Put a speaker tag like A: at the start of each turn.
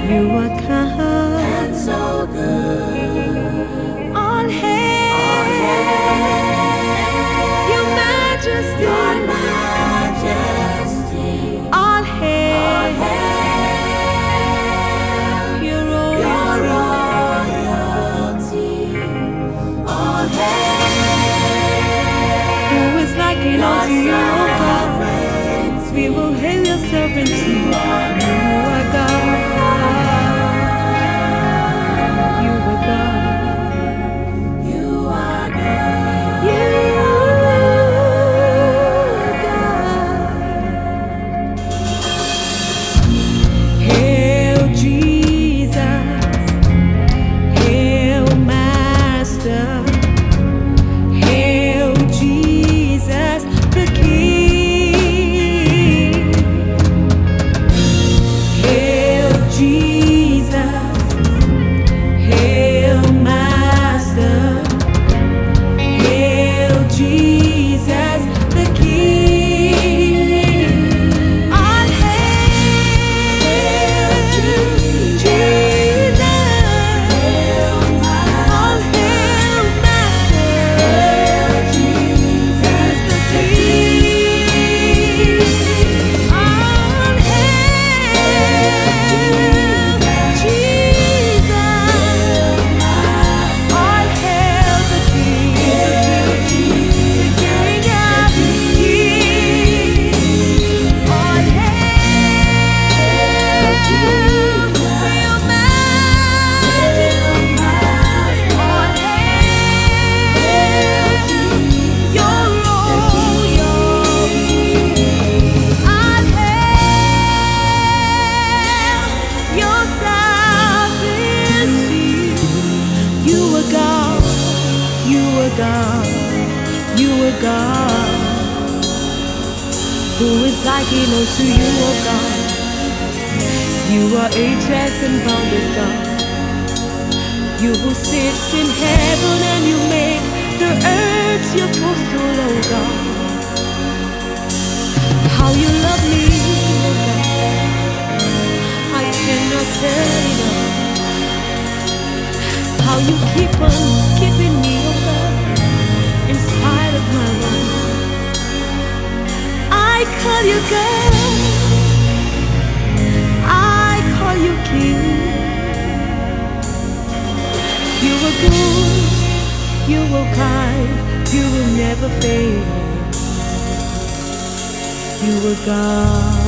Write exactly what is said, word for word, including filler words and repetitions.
A: You are kind
B: and so good.
A: All hail,
B: All hail
A: Your Majesty.
B: Your Majesty.
A: All hail,
B: All hail
A: Your royalty.
B: Your royalty. All hail
A: Who is like it unto you, O God? We will hail your sovereignty. You are God. You are God.
B: You are God.
A: You are God. Hail Jesus. Hail Master. Hail Jesus the King. Hail Jesus. Hail Master. Hail Jesus the King. All hail Jesus. All hail Master. Jesus the King. All hail Jesus. All hail the King, the King, the King of Kings. All hail Your Majesty. All hail Your royalty. All hail Your sovereignty. You are God, you are God, you are God. Who is like unto you, O God? You are ageless and boundless God. You who sits in heaven and you make the earth your footstool, O God. How you love me, O God, I cannot tell enough. How you keep on keeping me, oh God, in spite of my wrong. I call you God, I call you King. You are good, you are kind, you will never fail. You are God.